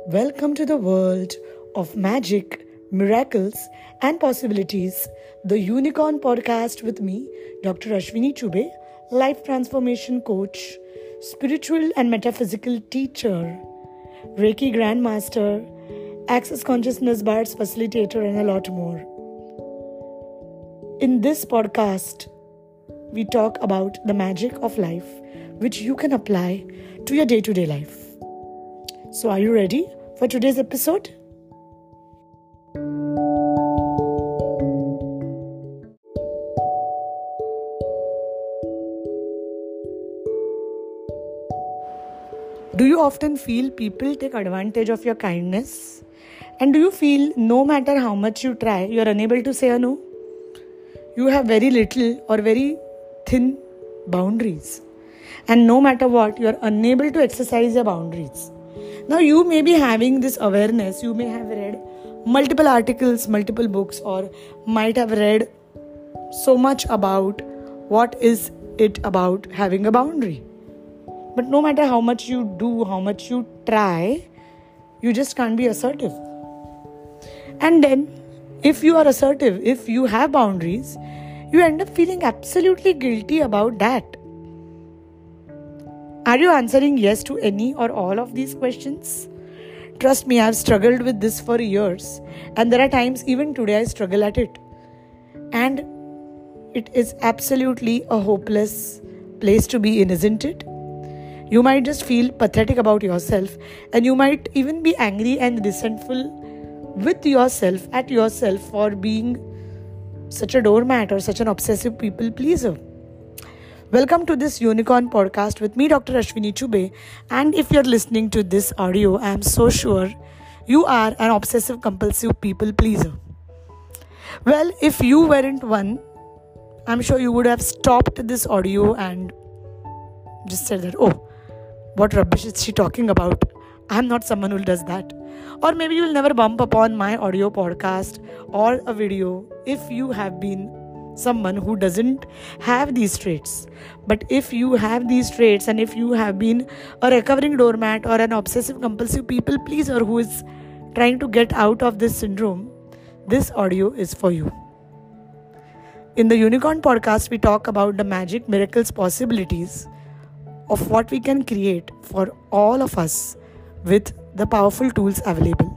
Welcome to the world of magic, miracles, and possibilities. The Unicorn Podcast with me, Dr. Ashwini Chube, life transformation coach, spiritual and metaphysical teacher, Reiki grandmaster, Access Consciousness Bars facilitator, and a lot more. In this podcast, we talk about the magic of life, which you can apply to your day-to-day life. So are you ready for today's episode? Do you often feel people take advantage of your kindness? And do you feel no matter how much you try, you are unable to say a no? You have very little or very thin boundaries. And no matter what, you are unable to exercise your boundaries. Now, you may be having this awareness, you may have read multiple articles, multiple books, or might have read so much about what is it about having a boundary. But no matter how much you do, how much you try, you just can't be assertive. And then, if you are assertive, if you have boundaries, you end up feeling absolutely guilty about that. Are you answering yes to any or all of these questions? Trust me, I've struggled with this for years, and there are times even today I struggle at it. And it is absolutely a hopeless place to be in, isn't it? You might just feel pathetic about yourself, and you might even be angry and resentful with yourself, at yourself, for being such a doormat or such an obsessive people pleaser. Welcome to this Unicorn Podcast with me, Dr. Ashwini Chube. And if you're listening to this audio, I'm so sure you are an obsessive compulsive people pleaser. Well, if you weren't one, I'm sure you would have stopped this audio and just said that, oh, what rubbish is she talking about? I'm not someone who does that. Or maybe you'll never bump upon my audio podcast or a video if you have been someone who doesn't have these traits. But if you have these traits, and if you have been a recovering doormat or an obsessive compulsive people pleaser who is trying to get out of this syndrome, this audio is for you. In the Unicorn Podcast, we talk about the magic, miracles, possibilities of what we can create for all of us with the powerful tools available.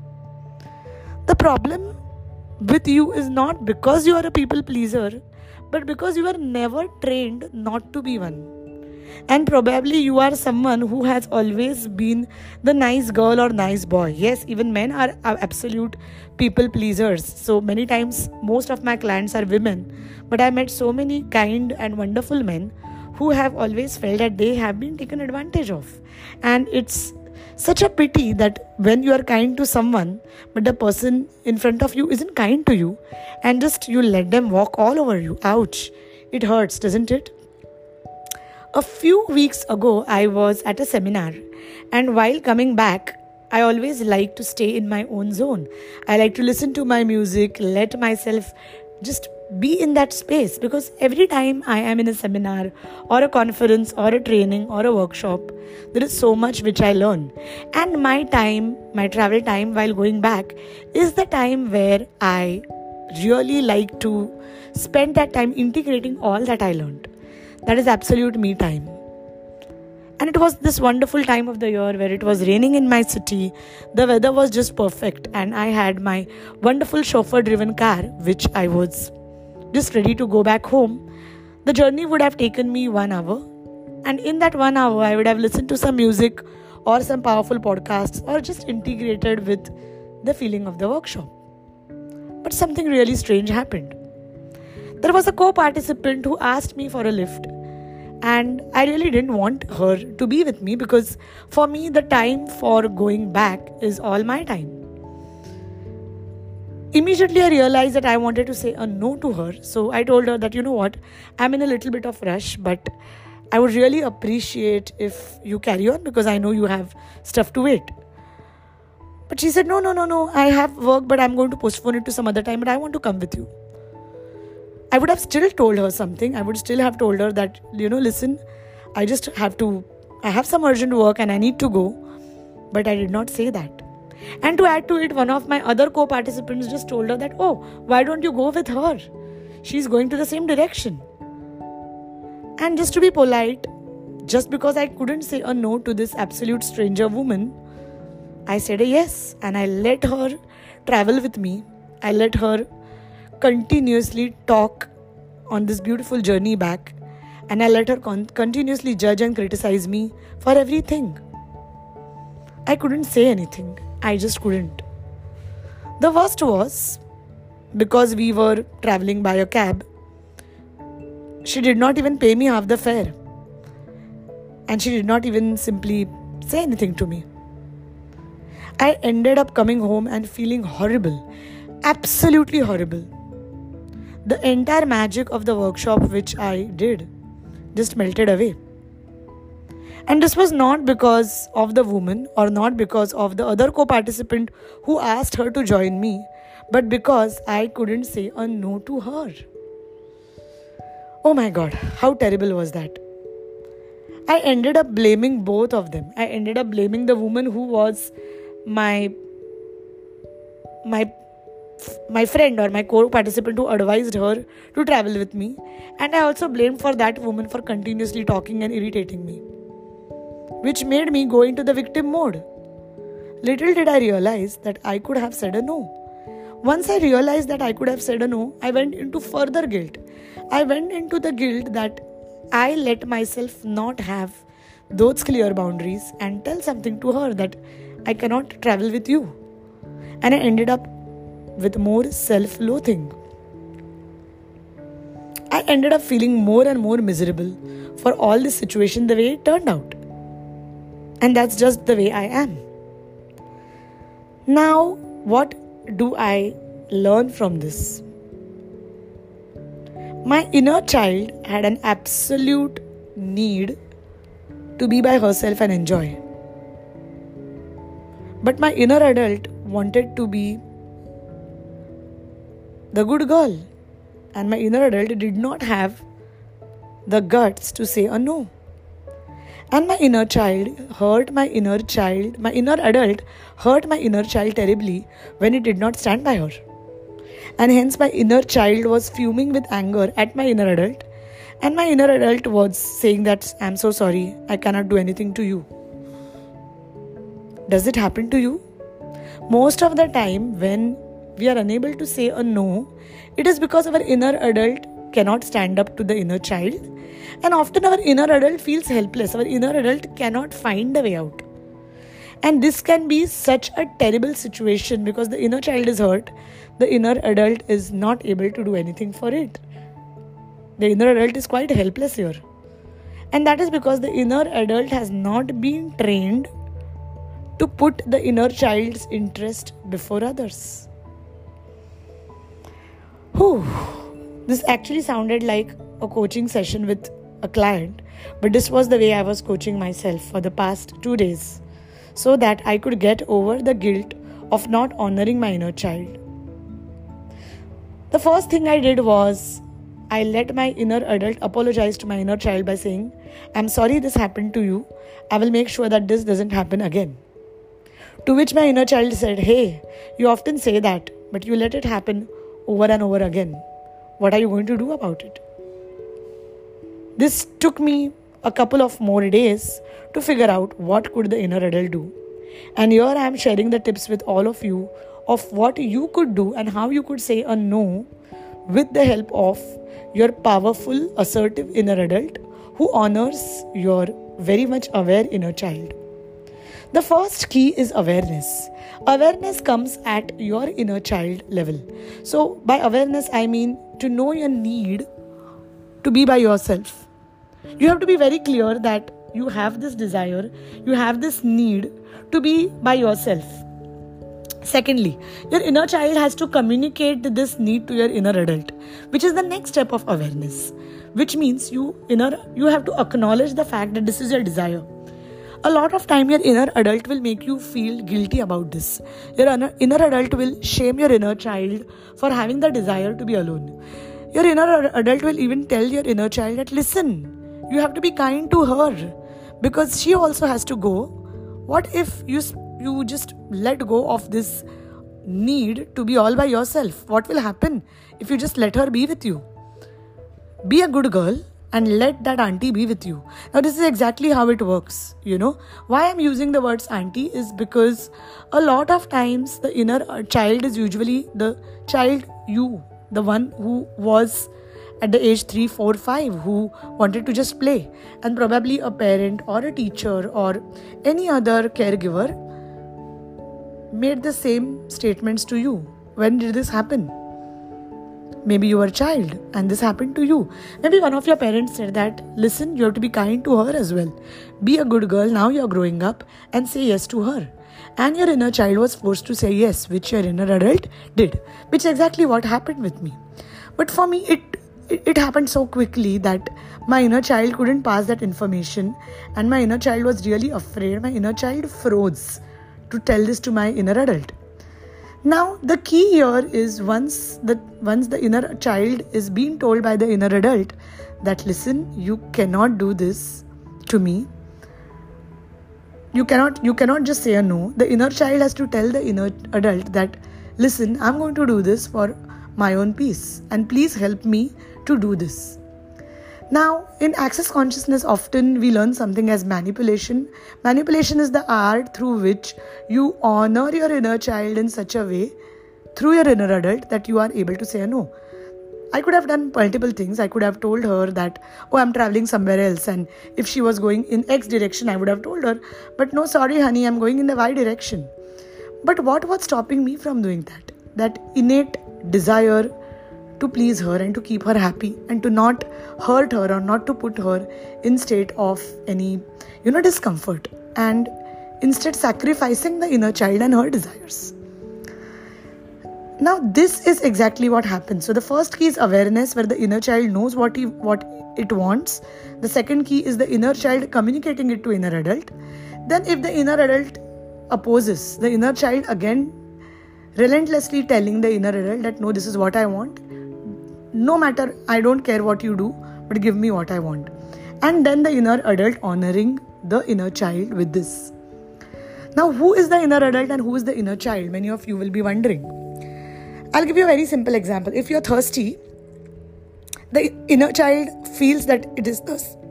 The problem with you is not because you are a people pleaser, but because you are never trained not to be one. And probably you are someone who has always been the nice girl or nice boy. Yes, even men are absolute people pleasers. So many times, most of my clients are women, but I met so many kind and wonderful men who have always felt that they have been taken advantage of. And it's such a pity that when you are kind to someone, but the person in front of you isn't kind to you, and just you let them walk all over you. Ouch. It hurts, doesn't it? A few weeks ago, I was at a seminar, and while coming back, I always like to stay in my own zone. I like to listen to my music, let myself just be in that space, because every time I am in a seminar or a conference or a training or a workshop, there is so much which I learn. And my travel time while going back is the time where I really like to spend that time integrating all that I learned. That is absolute me time. And it was this wonderful time of the year where it was raining in my city. The weather was just perfect, and I had my wonderful chauffeur-driven car, which I was just ready to go back home. The journey would have taken me 1 hour, and in that 1 hour, I would have listened to some music or some powerful podcasts, or just integrated with the feeling of the workshop. But something really strange happened. There was a co-participant who asked me for a lift, and I really didn't want her to be with me, because for me, the time for going back is all my time. Immediately, I realized that I wanted to say a no to her. So I told her that, you know what, I'm in a little bit of rush, but I would really appreciate if you carry on, because I know you have stuff to wait. But she said, no, I have work, but I'm going to postpone it to some other time, but I want to come with you. I would have still told her something. I would still have told her that, listen, I have some urgent work and I need to go. But I did not say that. And to add to it, one of my other co-participants just told her that, oh, why don't you go with her? She's going to the same direction. And just to be polite, just because I couldn't say a no to this absolute stranger woman, I said a yes, and I let her travel with me. I let her continuously talk on this beautiful journey back, and I let her continuously judge and criticize me for everything. I couldn't say anything. I just couldn't. The worst was, because we were traveling by a cab, she did not even pay me half the fare. And she did not even simply say anything to me. I ended up coming home and feeling horrible. Absolutely horrible. The entire magic of the workshop which I did just melted away. And this was not because of the woman or not because of the other co-participant who asked her to join me, but because I couldn't say a no to her. Oh my God, how terrible was that? I ended up blaming both of them. I ended up blaming the woman who was my friend or my co-participant who advised her to travel with me. And I also blamed for that woman for continuously talking and irritating me, which made me go into the victim mode. Little did I realize that I could have said a no. Once I realized that I could have said a no, I went into further guilt. I went into the guilt that I let myself not have those clear boundaries and tell something to her that I cannot travel with you. And I ended up with more self-loathing. I ended up feeling more and more miserable for all this situation the way it turned out. And that's just the way I am. Now, what do I learn from this? My inner child had an absolute need to be by herself and enjoy. But my inner adult wanted to be the good girl. And my inner adult did not have the guts to say a no. And my inner child hurt my inner child. My inner adult hurt my inner child terribly when it did not stand by her. And hence my inner child was fuming with anger at my inner adult. And my inner adult was saying that, I'm so sorry, I cannot do anything to you. Does it happen to you? Most of the time when we are unable to say a no, it is because our inner adult cannot stand up to the inner child. And often our inner adult feels helpless. Our inner adult cannot find a way out. And this can be such a terrible situation because the inner child is hurt. The inner adult is not able to do anything for it. The inner adult is quite helpless here. And that is because the inner adult has not been trained to put the inner child's interest before others. This actually sounded like a coaching session with a client, but this was the way I was coaching myself for the past 2 days so that I could get over the guilt of not honoring my inner child. The first thing I did was I let my inner adult apologize to my inner child by saying, I'm sorry this happened to you. I will make sure that this doesn't happen again. To which my inner child said, hey, you often say that, but you let it happen over and over again. What are you going to do about it? This took me a couple of more days to figure out what could the inner adult do. And here I am sharing the tips with all of you of what you could do and how you could say a no with the help of your powerful, assertive inner adult who honors your very much aware inner child. The first key is awareness. Awareness comes at your inner child level. So by awareness, I mean to know your need to be by yourself. You have to be very clear that you have this desire, you have this need to be by yourself. Secondly, your inner child has to communicate this need to your inner adult, which is the next step of awareness, which means you have to acknowledge the fact that this is your desire. A lot of time your inner adult will make you feel guilty about this. Your inner adult will shame your inner child for having the desire to be alone. Your inner adult will even tell your inner child that, listen, you have to be kind to her because she also has to go. What if you you just let go of this need to be all by yourself. What will happen if you just let her be with you? Be a good girl and let that auntie be with you. Now, this is exactly how it works. Why I'm using the words auntie is because a lot of times the inner child is usually the child the one who was at the age 3, 4, 5, who wanted to just play, and probably a parent or a teacher or any other caregiver made the same statements to you. When did this happen? Maybe you were a child and this happened to you. Maybe one of your parents said that, listen, you have to be kind to her as well. Be a good girl, now you're growing up, and say yes to her. And your inner child was forced to say yes, which your inner adult did, which is exactly what happened with me. But for me, it happened so quickly that my inner child couldn't pass that information, and my inner child was really afraid. My inner child froze to tell this to my inner adult. Now, the key here is once the inner child is being told by the inner adult that, listen, you cannot do this to me. You cannot just say a no. The inner child has to tell the inner adult that, listen, I'm going to do this for my own peace, and please help me to do this. Now, in Access Consciousness, often we learn something as manipulation. Manipulation is the art through which you honor your inner child in such a way, through your inner adult, that you are able to say a no. I could have done multiple things. I could have told her that, I'm traveling somewhere else, and if she was going in X direction, I would have told her, but no, sorry honey, I'm going in the Y direction. But what was stopping me from doing that? That innate desire to please her and to keep her happy and to not hurt her or not to put her in state of any, discomfort, and instead sacrificing the inner child and her desires. Now, this is exactly what happens. So the first key is awareness, where the inner child knows what it wants. The second key is the inner child communicating it to inner adult. Then if the inner adult opposes, the inner child again relentlessly telling the inner adult that, no, this is what I want. No matter, I don't care what you do, but give me what I want. And then the inner adult honoring the inner child with this. Now, who is the inner adult and who is the inner child? Many of you will be wondering. I'll give you a very simple example. If you're thirsty, the inner child feels that it is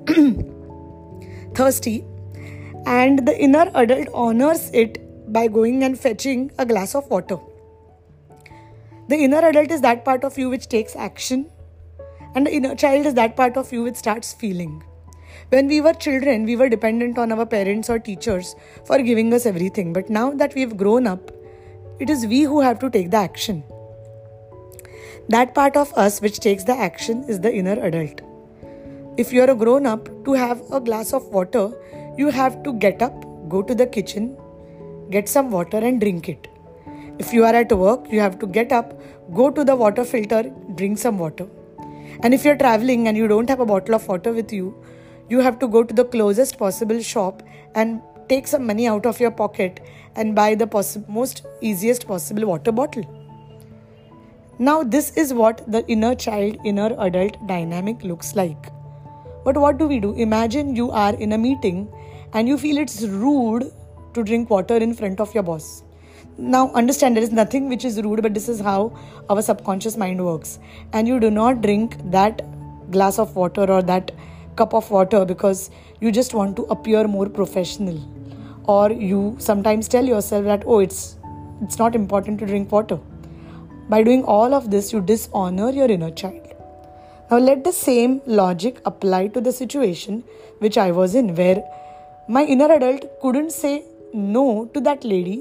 thirsty, and the inner adult honors it by going and fetching a glass of water. The inner adult is that part of you which takes action, and the inner child is that part of you which starts feeling. When we were children, we were dependent on our parents or teachers for giving us everything. But now that we've grown up, it is we who have to take the action. That part of us which takes the action is the inner adult. If you're a grown up, to have a glass of water, you have to get up, go to the kitchen, get some water and drink it. If you are at work, you have to get up, go to the water filter, drink some water. And if you're traveling and you don't have a bottle of water with you, you have to go to the closest possible shop and take some money out of your pocket and buy the most easiest possible water bottle. Now, this is what the inner child, inner adult dynamic looks like. But what do we do? Imagine you are in a meeting and you feel it's rude to drink water in front of your boss. Now, understand, there is nothing which is rude, but this is how our subconscious mind works. And you do not drink that glass of water or that cup of water because you just want to appear more professional. Or you sometimes tell yourself that, it's not important to drink water. By doing all of this, you dishonor your inner child. Now, let the same logic apply to the situation which I was in, where my inner adult couldn't say no to that lady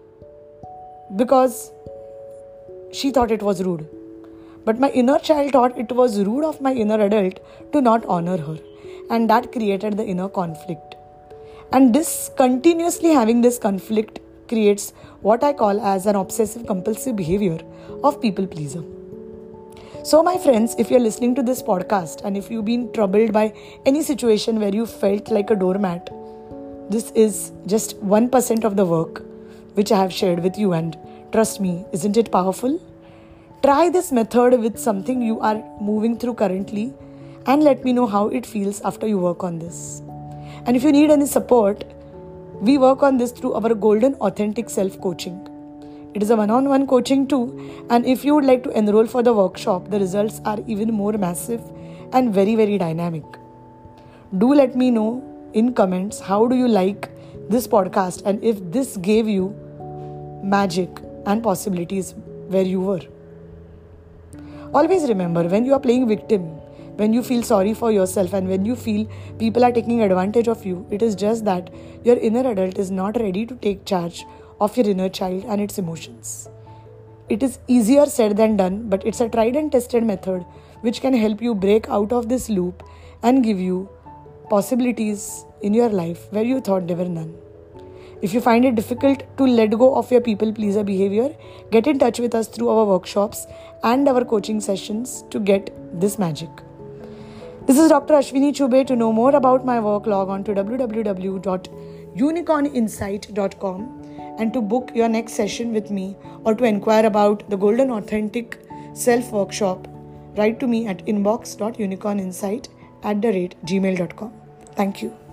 because she thought it was rude. But my inner child thought it was rude of my inner adult to not honor her. And that created the inner conflict. And this continuously having this conflict creates what I call as an obsessive compulsive behavior of people pleaser. So my friends, if you're listening to this podcast and if you've been troubled by any situation where you felt like a doormat, this is just 1% of the work which I have shared with you, and trust me, isn't it powerful? Try this method with something you are moving through currently and let me know how it feels after you work on this. And if you need any support, We work on this through our Golden Authentic Self Coaching. It is a one-on-one coaching too, and if you would like to enroll for the workshop, the results are even more massive and very, very dynamic. Do let me know in comments how do you like this podcast and if this gave you magic and possibilities where you were. Always remember, when you are playing victim, when you feel sorry for yourself and when you feel people are taking advantage of you, it is just that your inner adult is not ready to take charge of your inner child and its emotions. It is easier said than done, but it's a tried and tested method which can help you break out of this loop and give you possibilities in your life where you thought there were none. If you find it difficult to let go of your people pleaser behavior, get in touch with us through our workshops and our coaching sessions to get this magic. This is Dr. Ashwini Chube. To know more about my work, log on to www.unicorninsight.com and to book your next session with me or to inquire about the Golden Authentic Self Workshop, write to me at inbox.unicorninsight@gmail.com. Thank you.